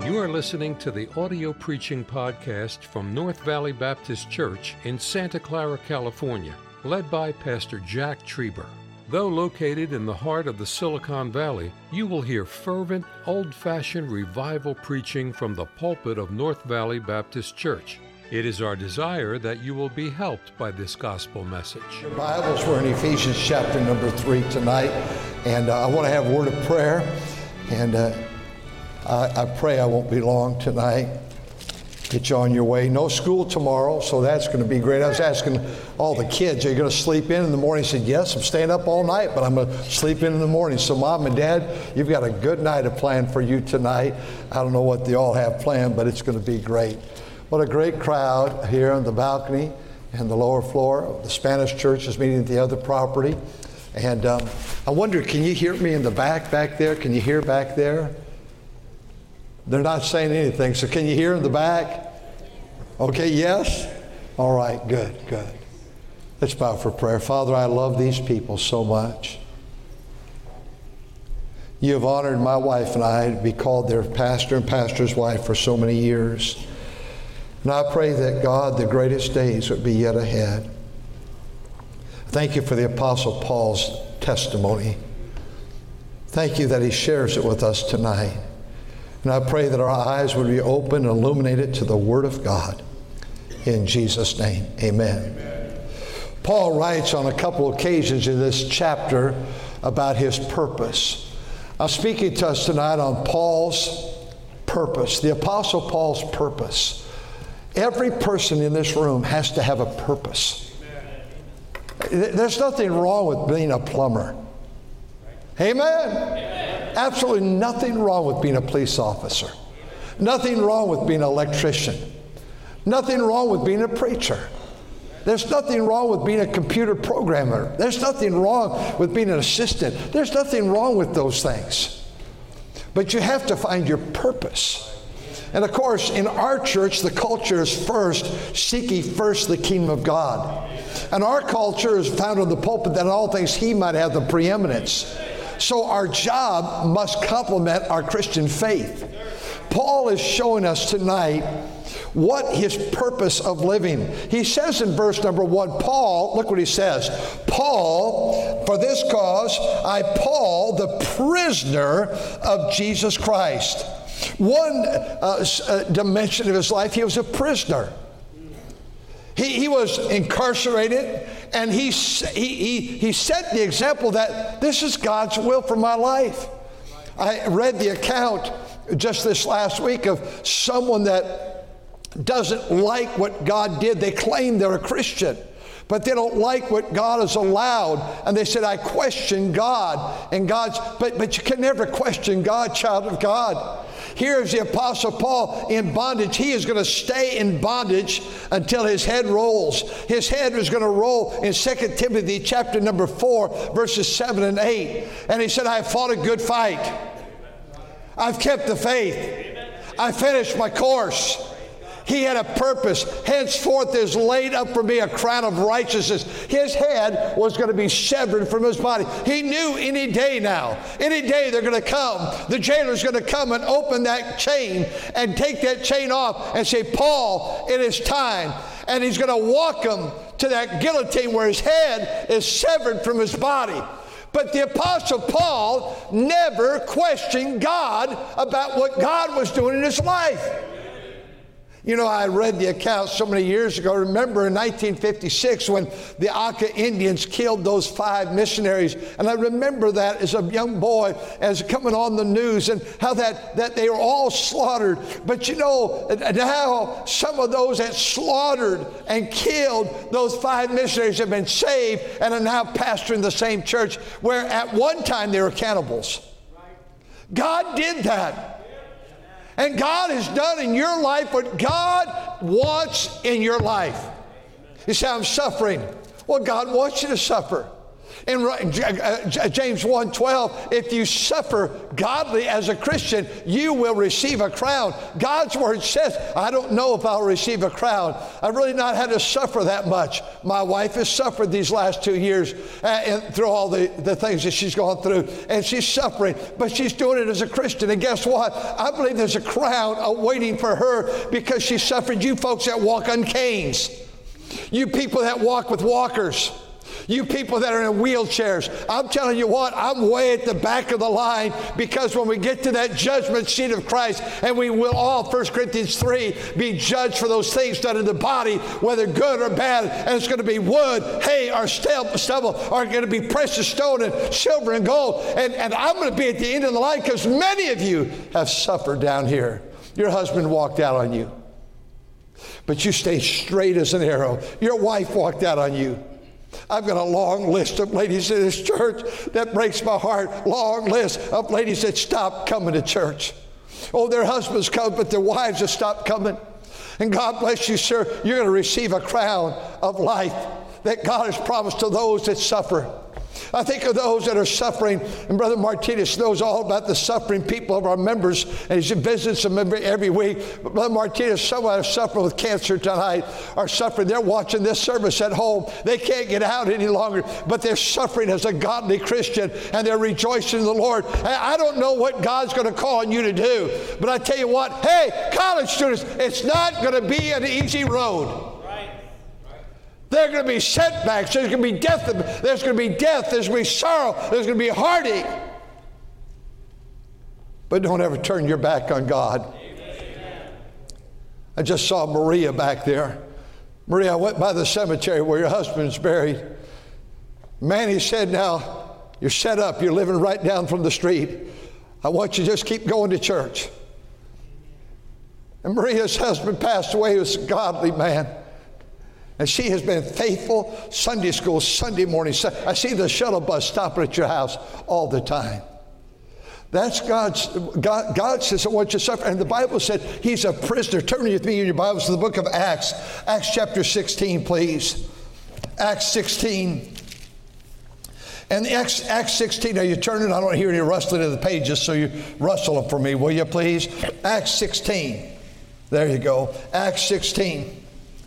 You are listening to the audio preaching podcast from North Valley Baptist Church in Santa Clara, California, led by Pastor Jack Trieber. Though located in the heart of the Silicon Valley, you will hear fervent, old-fashioned revival preaching from the pulpit of North Valley Baptist Church. It is our desire that you will be helped by this gospel message. Your Bibles were in Ephesians chapter number 3 tonight, and I want to have a word of prayer, and I pray I won't be long tonight. Get you on your way. No school tomorrow, so that's going to be great. I was asking all the kids, are you going to sleep in the morning? I said, yes, I'm staying up all night, but I'm going to sleep in the morning. So Mom and Dad, you've got a good night of planned for you tonight. I don't know what they all have planned, but it's going to be great. What a great crowd here on the balcony and the lower floor. The Spanish church is meeting at the other property. And I wonder, can you hear me in the back there? Can you hear back there? They're not saying anything, so can you hear in the back? Okay, yes? All right, good. Let's bow for prayer. Father, I love these people so much. You have honored my wife and I to be called their pastor and pastor's wife for so many years. And I pray that, God, the greatest days would be yet ahead. Thank you for the Apostle Paul's testimony. Thank you that he shares it with us tonight. And I pray that our eyes would be open and illuminated to the Word of God. In Jesus' name, amen. Paul writes on a couple occasions in this chapter about his purpose. I'm speaking to us tonight on Paul's purpose, the Apostle Paul's purpose. Every person in this room has to have a purpose. There's nothing wrong with being a plumber. Amen? Absolutely nothing wrong with being a police officer. Nothing wrong with being an electrician. Nothing wrong with being a preacher. There's nothing wrong with being a computer programmer. There's nothing wrong with being an assistant. There's nothing wrong with those things. But you have to find your purpose. And of course, in our church, the culture is first, seek ye first the kingdom of God. And our culture is found in the pulpit that in all things he might have the preeminence. So our job must complement our Christian faith. Paul is showing us tonight what his purpose of living. He says in verse number 1, Paul, look what he says. Paul, for this cause, I, Paul, the prisoner of Jesus Christ. One dimension of his life, he was a prisoner. He was incarcerated, and he set the example that this is God's will for my life. I read the account just this last week of someone that doesn't like what God did. They claim they're a Christian, but they don't like what God has allowed. And they said, I question God. And but you can never question God, child of God. Here's the Apostle Paul in bondage. He is going to stay in bondage until his head rolls. His head is going to roll in 2 Timothy chapter number 4, verses 7 and 8. And he said, I have fought a good fight. I've kept the faith. I finished my course. He had a purpose. Henceforth is laid up for me a crown of righteousness. His head was going to be severed from his body. He knew any day now, any day they're going to come. The jailer's going to come and open that chain and take that chain off and say, Paul, it is time. And he's going to walk him to that guillotine where his head is severed from his body. But the Apostle Paul never questioned God about what God was doing in his life. You know, I read the account so many years ago. Remember in 1956 when the Auca Indians killed those 5 missionaries. And I remember that as a young boy, as coming on the news, and how that they were all slaughtered. But you know, now some of those that slaughtered and killed those 5 missionaries have been saved and are now pastoring the same church where at one time they were cannibals. God did that. And God has done in your life what God wants in your life. You say, I'm suffering. Well, God wants you to suffer. In James 1:12, if you suffer godly as a Christian, you will receive a crown. God's word says, I don't know if I'll receive a crown. I've really not had to suffer that much. My wife has suffered these last 2 years and through all the things that she's gone through. And she's suffering, but she's doing it as a Christian. And guess what? I believe there's a crown awaiting for her because she suffered. You folks that walk on canes. You people that walk with walkers. You people that are in wheelchairs, I'm telling you what, I'm way at the back of the line, because when we get to that judgment seat of Christ, and we will all, 1 Corinthians 3, be judged for those things done in the body, whether good or bad, and it's going to be wood, hay, or stubble, or going to be precious stone and silver and gold. And I'm going to be at the end of the line because many of you have suffered down here. Your husband walked out on you, but you stayed straight as an arrow. Your wife walked out on you. I've got a long list of ladies in this church that breaks my heart. Long list of ladies that stopped coming to church. Oh, their husbands come, but their wives have stopped coming. And God bless you, sir. You're going to receive a crown of life that God has promised to those that suffer. I think of those that are suffering, and Brother Martinez knows all about the suffering people of our members, and he visits them every week. But Brother Martinez, someone is suffering with cancer tonight, are suffering. They're watching this service at home. They can't get out any longer, but they're suffering as a godly Christian, and they're rejoicing in the Lord. I don't know what God's going to call on you to do, but I tell you what, hey, college students, it's not going to be an easy road. There are going to be setbacks. There's going to be death. There's going to be death. There's going to be sorrow. There's going to be heartache. But don't ever turn your back on God. Amen. I just saw Maria back there. Maria, I went by the cemetery where your husband's buried. Manny said, now, you're set up. You're living right down from the street. I want you to just keep going to church. And Maria's husband passed away. He was a godly man. And she has been faithful. Sunday school, Sunday morning. I see the shuttle bus stopping at your house all the time. That's God says, I want you to suffer. And the Bible said he's a prisoner. Turn with me in your Bibles to the book of Acts. Acts chapter 16, please. Acts 16. And Acts 16, now you turn it, I don't hear any rustling of the pages, so you rustle them for me, will you please? Acts 16. There you go. Acts 16.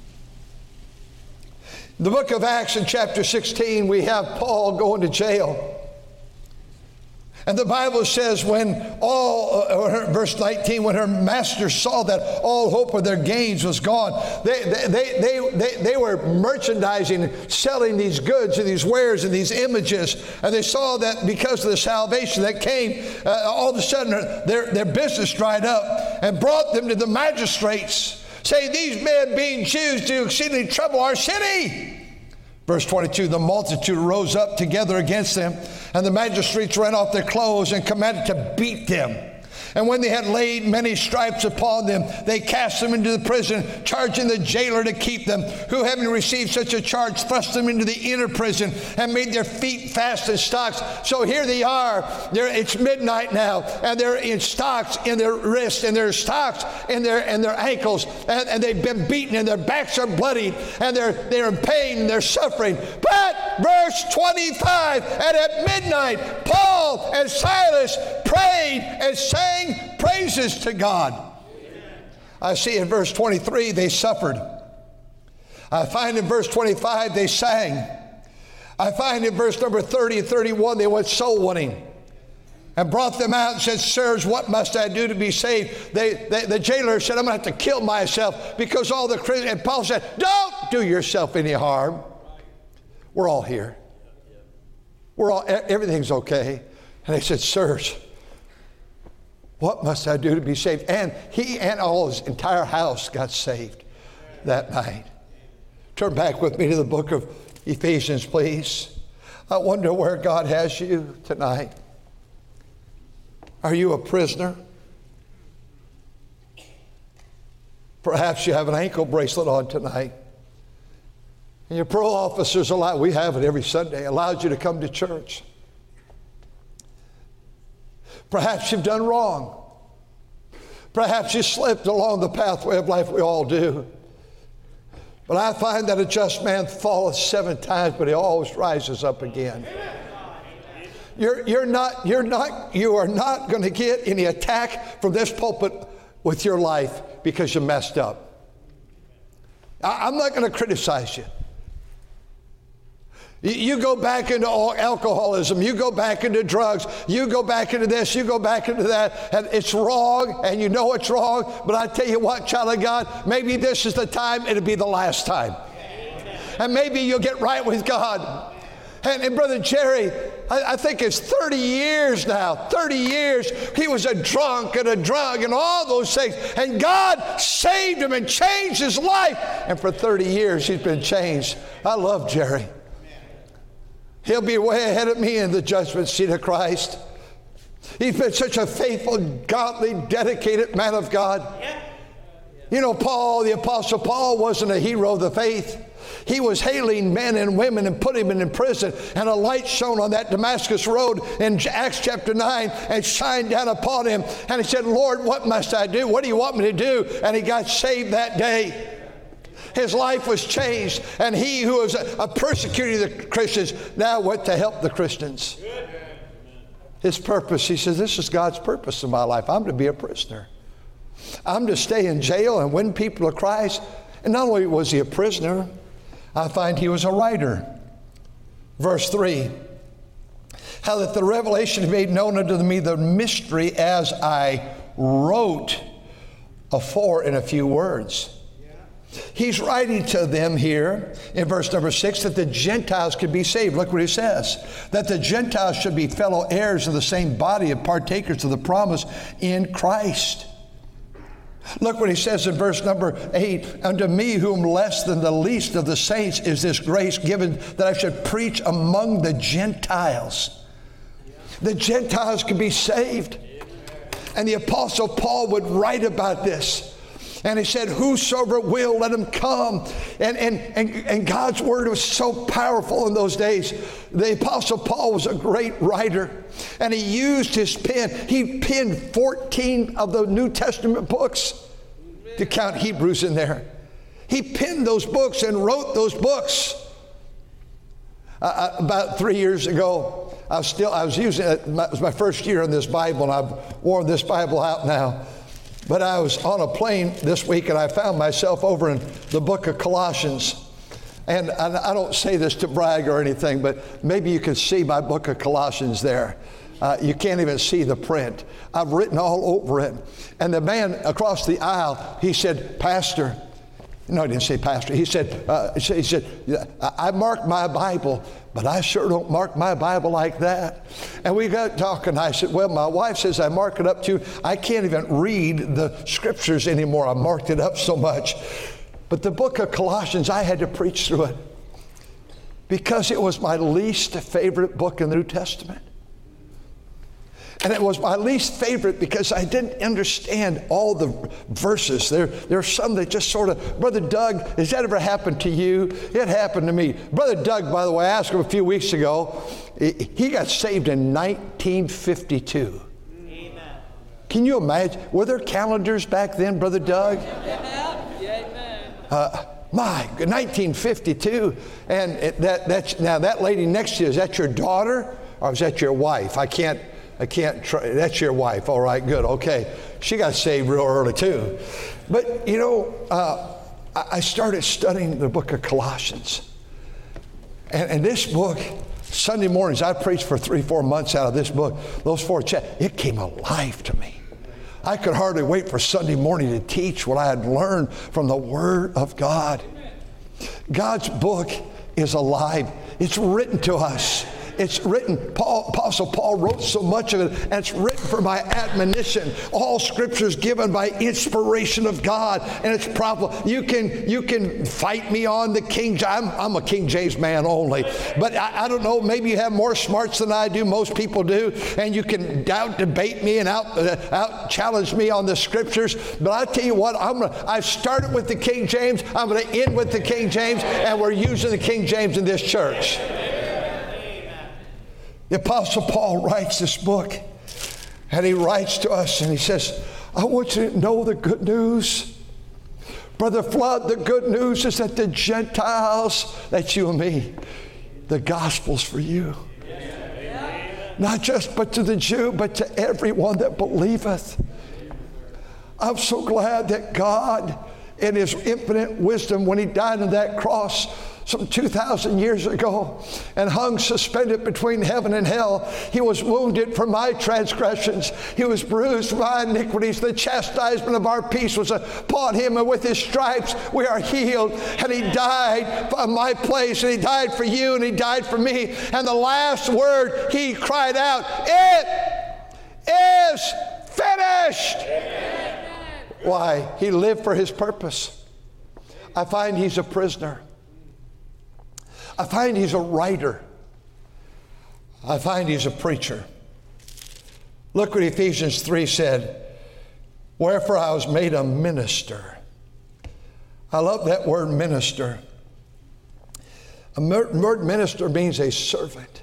The book of Acts in chapter 16, we have Paul going to jail. And the Bible says verse 19, when her master saw that all hope of their gains was gone, they were merchandising, selling these goods and these wares and these images. And they saw that because of the salvation that came, all of a sudden their business dried up, and brought them to the magistrates, saying, these men being Jews do exceedingly trouble our city. Verse 22, the multitude rose up together against them, and the magistrates rent off their clothes and commanded to beat them. And when they had laid many stripes upon them, they cast them into the prison, charging the jailer to keep them, who, having received such a charge, thrust them into the inner prison and made their feet fast in stocks. So here they are. It's midnight now, and they're in stocks in their wrists, and their stocks in their ankles, and they've been beaten, and their backs are bloodied, and they're in pain, and they're suffering. But verse 25, and at midnight, Paul and Silas prayed and sang praises to God. Amen. I see in verse 23 they suffered. I find in verse 25 they sang. I find in verse number 30 and 31 they went soul winning, and brought them out and said, sirs, what must I do to be saved? The jailer said, I'm going to have to kill myself because all the Christians. And Paul said, don't do yourself any harm. We're all here. Everything's okay. And they said, sirs, what must I do to be saved? And he and all his entire house got saved that night. Turn back with me to the book of Ephesians, please. I wonder where God has you tonight. Are you a prisoner? Perhaps you have an ankle bracelet on tonight. And your parole officers we have it every Sunday, allows you to come to church. Perhaps you've done wrong. Perhaps you slipped along the pathway of life. We all do. But I find that a just man falleth 7 times, but he always rises up again. You are not going to get any attack from this pulpit with your life because you messed up. I'm not going to criticize you. You go back into alcoholism, you go back into drugs, you go back into this, you go back into that, and it's wrong, and you know it's wrong, but I tell you what, child of God, maybe this is the time, it'll be the last time. And maybe you'll get right with God. And Brother Jerry, I think it's 30 years now, 30 years, he was a drunk and a drug and all those things, and God saved him and changed his life, and for 30 years he's been changed. I love Jerry. He'll be way ahead of me in the judgment seat of Christ. He's been such a faithful, godly, dedicated man of God. You know, Paul, the Apostle Paul, wasn't a hero of the faith. He was hailing men and women and putting them in prison. And a light shone on that Damascus road in Acts chapter 9 and shined down upon him. And he said, Lord, what must I do? What do you want me to do? And he got saved that day. His life was changed, and he who was a persecutor of the Christians now went to help the Christians. His purpose, he says, this is God's purpose in my life. I'm to be a prisoner. I'm to stay in jail and win people to Christ. And not only was he a prisoner, I find he was a writer. Verse 3, how that the revelation made known unto me the mystery as I wrote afore in a few words. He's writing to them here in verse number 6 that the Gentiles could be saved. Look what he says. That the Gentiles should be fellow heirs of the same body and partakers of the promise in Christ. Look what he says in verse number 8. Unto me whom less than the least of the saints is this grace given that I should preach among the Gentiles. The Gentiles could be saved. And the Apostle Paul would write about this. And he said, whosoever will, let him come. And God's word was so powerful in those days. The Apostle Paul was a great writer. And he used his pen. He penned 14 of the New Testament books, to count Hebrews in there. He penned those books and wrote those books. About 3 years ago, I was using it. It was my first year in this Bible, and I've worn this Bible out now. But I was on a plane this week, and I found myself over in the book of Colossians. And I don't say this to brag or anything, but maybe you can see my book of Colossians there. You can't even see the print. I've written all over it. And the man across the aisle, he said, Pastor. No, he didn't say pastor. He said, I mark my Bible, but I sure don't mark my Bible like that. And we got talking. I said, well, my wife says I mark it up too. I can't even read the scriptures anymore. I marked it up so much. But the book of Colossians, I had to preach through it because it was my least favorite book in the New Testament. And it was my least favorite because I didn't understand all the verses. There are some that just sort of, Brother Doug, has that ever happened to you? It happened to me. Brother Doug, by the way, I asked him a few weeks ago, he got saved in 1952. Amen. Can you imagine? Were there calendars back then, Brother Doug? Amen. My, 1952. And now that lady next to you, is that your daughter or is that your wife? I can't that's your wife. All right, good. Okay. She got saved real early too. But, you know, I started studying the book of Colossians. And this book, Sunday mornings, I preached for 3-4 months out of this book. Those 4 chapters, it came alive to me. I could hardly wait for Sunday morning to teach what I had learned from the Word of God. God's book is alive. It's written to us. It's written, Apostle Paul wrote so much of it, and it's written for my admonition. All Scripture is given by inspiration of God, and it's probably, you can fight me on the King James. I'm a King James man only, but I don't know, maybe you have more smarts than I do, most people do, and you can debate me and out challenge me on the Scriptures, but I tell you what, I've started with the King James, I'm going to end with the King James, and we're using the King James in this church. The Apostle Paul writes this book, and he writes to us, and he says, I want you to know the good news. Brother Flood, the good news is that the Gentiles, that's you and me, the gospel's for you. Not just but to the Jew, but to everyone that believeth. I'm so glad that God, in His infinite wisdom, when He died on that cross some 2,000 years ago and hung suspended between heaven and hell, He was wounded for my transgressions. He was bruised for my iniquities. The chastisement of our peace was upon Him, and with His stripes we are healed. And He died for my place, and He died for you, and He died for me. And the last word He cried out, "It is finished." Amen. Why? He lived for His purpose. I find He's a prisoner. I find He's a writer. I find He's a preacher. Look what Ephesians 3 said. Wherefore I was made a minister. I love that word minister. A word minister means a servant.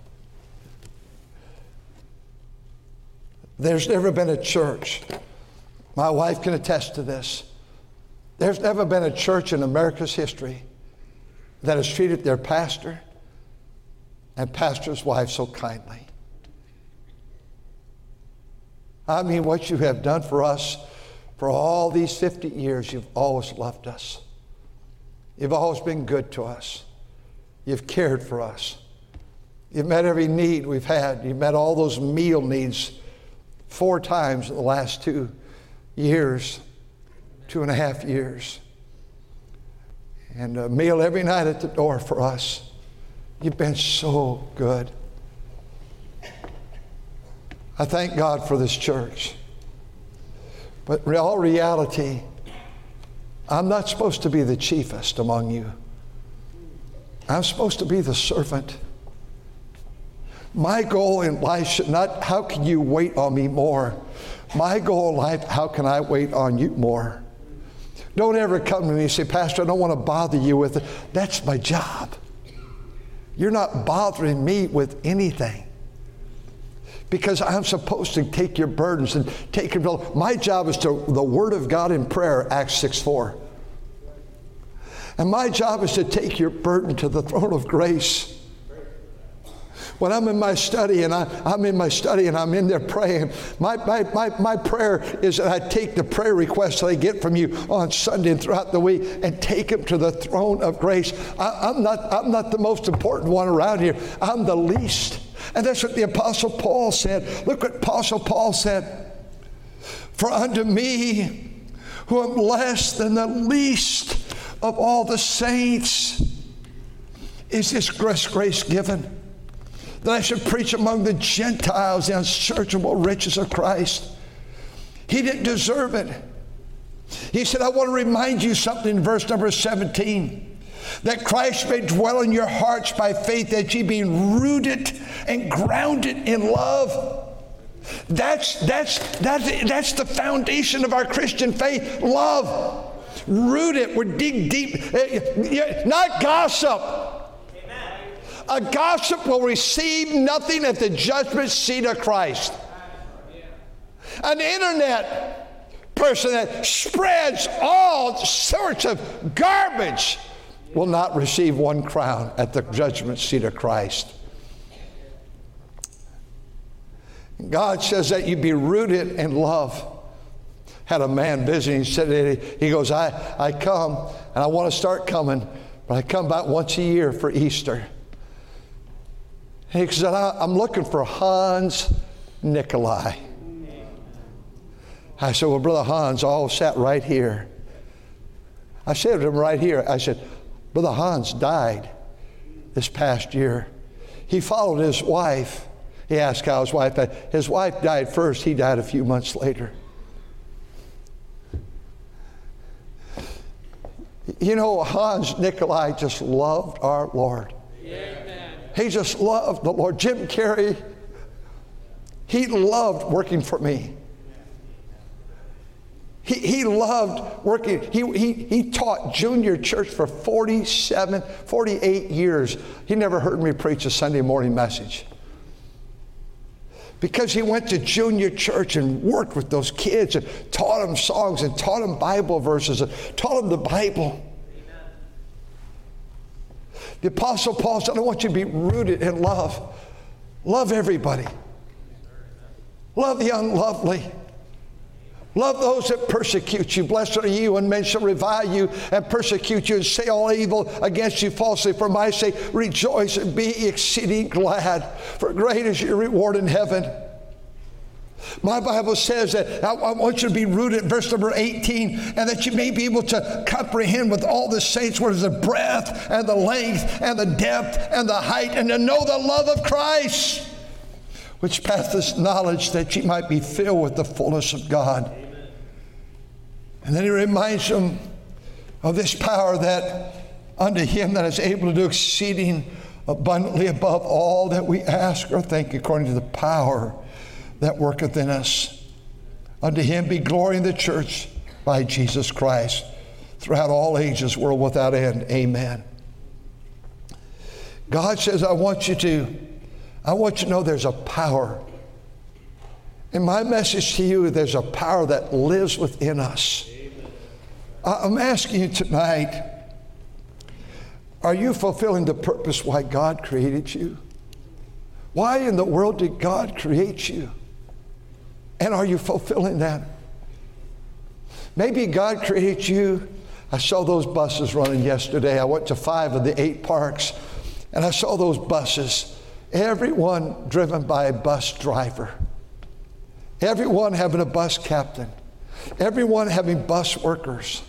There's never been a church. My wife can attest to this. There's never been a church in America's history that has treated their pastor and pastor's wife so kindly. I mean, what you have done for us for all these 50 years, you've always loved us. You've always been good to us. You've cared for us. You've met every need we've had. You've met all those meal needs 4 times in the last 2 years, 2.5 years. And a meal every night at the door for us. You've been so good. I thank God for this church. But in all reality, I'm not supposed to be the chiefest among you. I'm supposed to be the servant. My goal in life should not, how can you wait on me more? My goal in life, how can I wait on you more? Don't ever come to me and say, Pastor, I don't want to bother you with it. That's my job. You're not bothering me with anything. Because I'm supposed to take your burdens and take control. My job is to the Word of God in prayer, Acts 6:4. And my job is to take your burden to the throne of grace. When I'm in my study and I'm in there praying, my prayer is that I take the prayer requests that I get from you on Sunday and throughout the week and take them to the throne of grace. I'm not the most important one around here. I'm the least. And that's what the Apostle Paul said. Look what Apostle Paul said. For unto me, who am less than the least of all the saints, is this grace given, that I should preach among the Gentiles the unsearchable riches of Christ. He didn't deserve it. He said, I want to remind you something in verse number 17, that Christ may dwell in your hearts by faith, that ye being rooted and grounded in love. That's the foundation of our Christian faith, love. Rooted, we're dig deep, not gossip. A gossip will receive nothing at the judgment seat of Christ. An internet person that spreads all sorts of garbage will not receive 1 crown at the judgment seat of Christ. God says that you be rooted in love. Had a man visiting, he goes, I come and I want to start coming, but I come about once a year for Easter. He said, I'm looking for Hans Nikolai. I said, well, Brother Hans all sat right here. I said to him right here, I said, Brother Hans died this past year. He followed his wife. He asked how his wife died. His wife died first. He died a few months later. You know, Hans Nikolai just loved our Lord. Amen. He just loved the Lord. Jim Carrey, he loved working for me. He loved working. He taught junior church for 48 years. He never heard me preach a Sunday morning message. because he went to junior church and worked with those kids and taught them songs and taught them Bible verses and taught them the Bible. The Apostle Paul said, I want you to be rooted in love. Love everybody. Love the unlovely. Love those that persecute you. Blessed are you when men shall revile you and persecute you and say all evil against you falsely for my sake. Rejoice and be exceeding glad, for great is your reward in heaven. My Bible says that I want you to be rooted, verse number 18, and that you may be able to comprehend with all the saints what is the breadth and the length and the depth and the height, and to know the love of Christ, which passeth knowledge, that ye might be filled with the fullness of God. Amen. And then he reminds them of this power that unto him that is able to do exceeding abundantly above all that we ask or think, according to the power that worketh in us. Unto him be glory in the church by Jesus Christ throughout all ages, world without end. Amen. God says, I want you to know there's a power. In my message to you, there's a power that lives within us. I'm asking you tonight, are you fulfilling the purpose why God created you? Why in the world did God create you? And are you fulfilling that? Maybe God created you. I saw those buses running yesterday. I went to 5 of the 8 parks, and I saw those buses. Everyone driven by a bus driver. Everyone having a bus captain. Everyone having bus workers.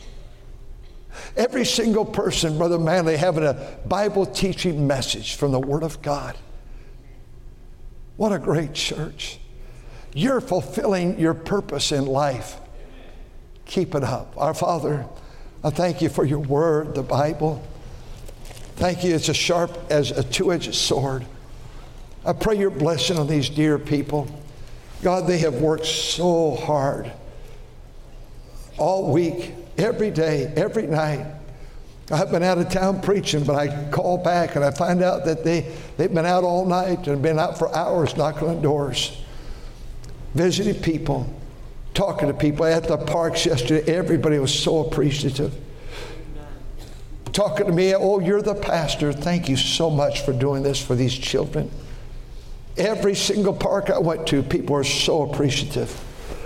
Every single person, Brother Manley, having a Bible teaching message from the Word of God. What a great church. You're fulfilling your purpose in life. Keep it up. Our Father, I thank you for your Word, the Bible. Thank you, it's as sharp as a two-edged sword. I pray your blessing on these dear people. God, they have worked so hard all week, every day, every night. I've been out of town preaching, but I call back and I find out that they've been out all night and been out for hours knocking on doors, visiting people, talking to people. At the parks yesterday, everybody was so appreciative. Talking to me, oh, you're the pastor. Thank you so much for doing this for these children. Every single park I went to, people are so appreciative.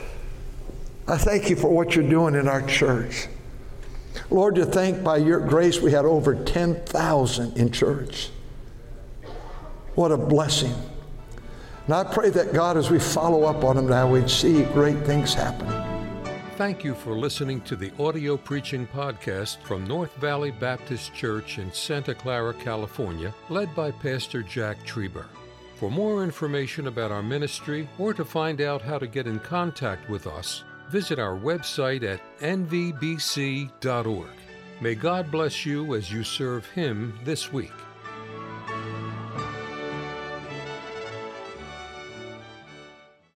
I thank you for what you're doing in our church. Lord, to think by your grace we had over 10,000 in church. What a blessing. And I pray that God, as we follow up on them now, we'd see great things happening. Thank you for listening to the audio preaching podcast from North Valley Baptist Church in Santa Clara, California, led by Pastor Jack Trieber. For more information about our ministry or to find out how to get in contact with us, visit our website at nvbc.org. May God bless you as you serve Him this week.